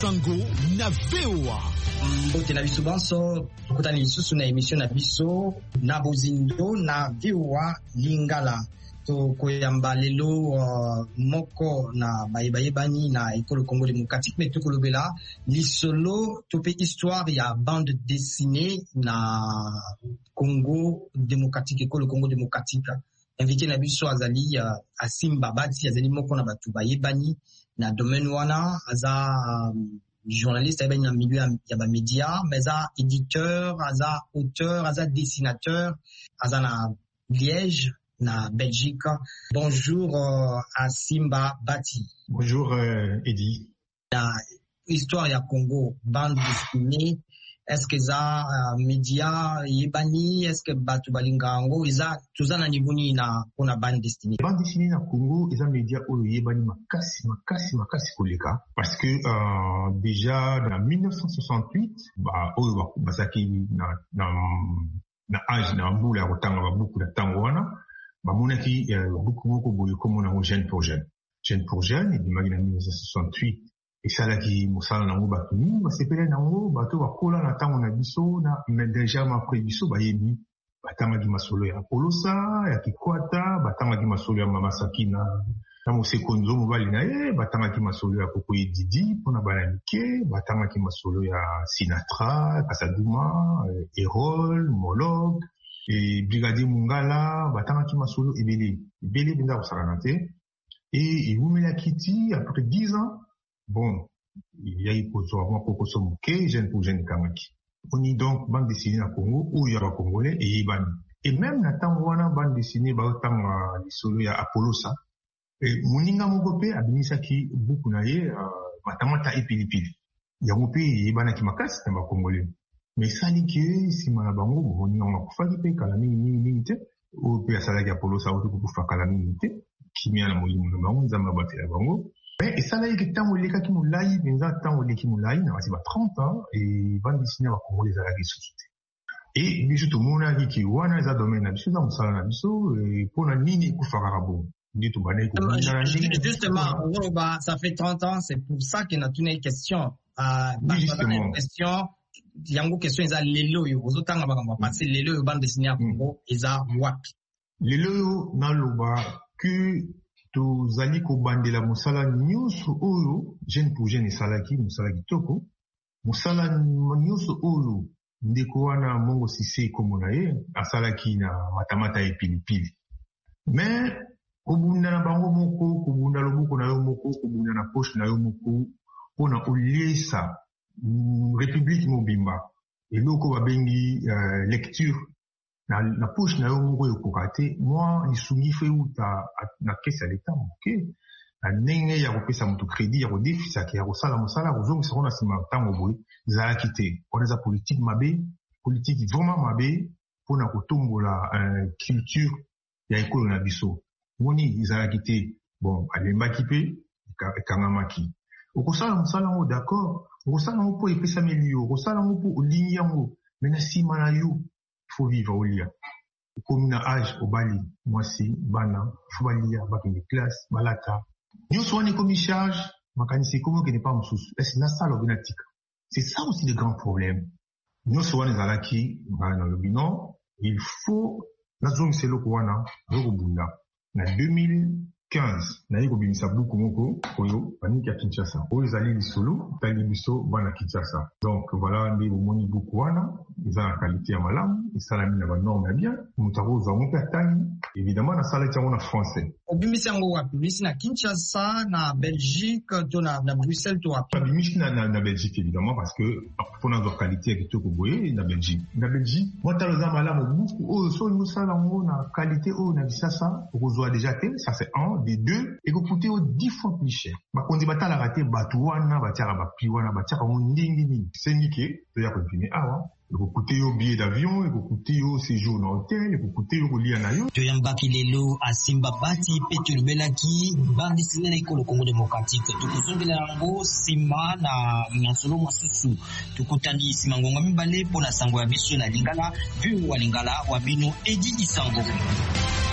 Sango na VOA. Mbote na biso banso, tukutani lisusu na emission na biso na bozindo na VOA Lingala. To koyamba lelo moko na bayebani na ekolo Congo démocratique mais tokolobela lisolo tope histoire ya bande dessinée na Congo démocratique, ekolo Congo démocratique. Invité na biso azali Asimba Bati, azali moko na batu bayebani na domaine wana, aza journaliste ayebani na milieu ya ba média, mais aza éditeur, aza auteur, aza dessinateur, aza na Liège na Belgique. Bonjour Asimba Bati. Bonjour Eddie. La histoire ya Congo, bande dessinée, est-ce que ça média yebani, est-ce que batu balingango iza tuzana nivuni na kuna bande dessinée? Bande dessinée na Congo iza média oyo yebani makasi koleka parce que déjà dans 1968 oyo basaki na âge na mbula ya kotanga babuku na tango wana bamonaki babuku moko boye komona jeune pour jeune ebimaki na 1968 esalaki mosala nango bato mingi basepele nango bato bakola na ntango na biso na déjà mapres biso bayebi batangaki masolo ya Apolosa ya Kikwata, batangaki masolo ya Mama Sakina na Mosekonzo mobali na ye, batangaki masolo ya Kokoye Didi mpona bana mike, batangaki masolo ya Sinatra, Kasaduma, Erol, Molog et Brigadier Mungala, batangaki masolo ebele benza kosala te. Et Wumela Kiti, après 10 ans, bon, il y a eu pour Kokosomuke, jeune pour jeune Kamaki. On y donc bande dessinée na Congo, où il y a ba Congolais et Ibani. Et même na tango wana bande dessinée ba otanga lisolo ya Apolosa. Et Muninga Mogope abimisaki buku na ye matamata epilipili. Yango pe Ibana ki makasi na ba Congolais. Mais sali ke sima na bango Muninga makufaki pe kala mingi te. O pe asalaki Apolosa o kufa kala mingi te. Kimia na molimo na bango nzamba batela bango. Et ça là il est temps leka ki mulai benza temps leki mulai na basi ba 30 ans et bande dessinée ba Congo les alaki société. Et biso to mona ki wana za domaine na biso za musala na biso pona nini kufaka rabo. Justement, ça fait 30 ans, c'est pour ça qu'il y a une question. Une question. Il y a une question, ils ont lelo yo. Vous autant on passer lelo yo bande dessinée à Congo, ils ont wapi. Lelo yo na loba que tozali kobandela mosala nyonso oyo jeune pour jeune esalaki mosala kitoko, mosala nyonso oyo ndeko wana Mongo Sise komona ye asalaki na matamata epilipili. Mais kobunda na bango moko, kobunda loboko na yo moko, kobunda na poche na yo moko pona oliesa république mobimba eloko babengi lecture na poche na yo moko ekoka te. Moi lisungi fe uta na kesa leta moke na ndenge ya kopesa moto crédit ya kodefisaki ya kosala mosala kozongisa kona nsima ntango boye ezalaki te. Wana eza politique mabe, politique vraiment mabe mpona kotombola culture ya ekolo na biso. Moni ezalaki te. Bon alembaki mpe ekangamaki. Okosala mosala yango d'accord, okosala yango mpo epesameli yo, okosala yango mpo olingi yango, me na nsima na yo il faut vivre olia. Komi na âge obali mwasi bana faut balia bakende classe balata nyonso wana ekomi charge makanisi ekomi okende pa mosusu esi nasala obinatika. C'est ça aussi le grand problème. Nyonso wana ezalaki na lobi non, il faut nazongisa eloko wana azokobunda na 2015 naye kobimisa buku moko oyo baniki ya Kinshasa oyo ezali lisolo tali biso bana Kinshasa. Donc voilà nde omoni buku wana eza na qualité ya malamu esalami na banorme ya bien moto akozwa ngo mpe atangi évidemment nasalaki yango na français. Obimisi yango wapi? Obimisi na Kinshasa, na Belgique, to na Bruxelles, to wapi? Obimisi na Belgique évidemment parce que mpona azwa qualité ya kitoko boye na Belgique. Na Belgique motalo eza malamu buku oyo so mosala yango na qualité oyo na Kinshasa okozwa déjà te. Ça c'est un des deux et coûter 10 fois plus cher. Bakondi batalaka te bato wana batiaka bapi wana batiaka ngo ndingi nini sengi ke toya continuer awa ekokuta yo billet d'avion, ekokuta yo séjour na hôtel, ekokuta yo kolia na yo. Toyambaki lelo Asimba Bati pe tolobelaki bande dessinée na ekolo Congo démocratique. Tokozongela yango sima na nyonsolo mosusu. Tokutani sima ngonga mibale mpona sango ya biso na Lingala, vu wa Lingala wa bino Edi Isango.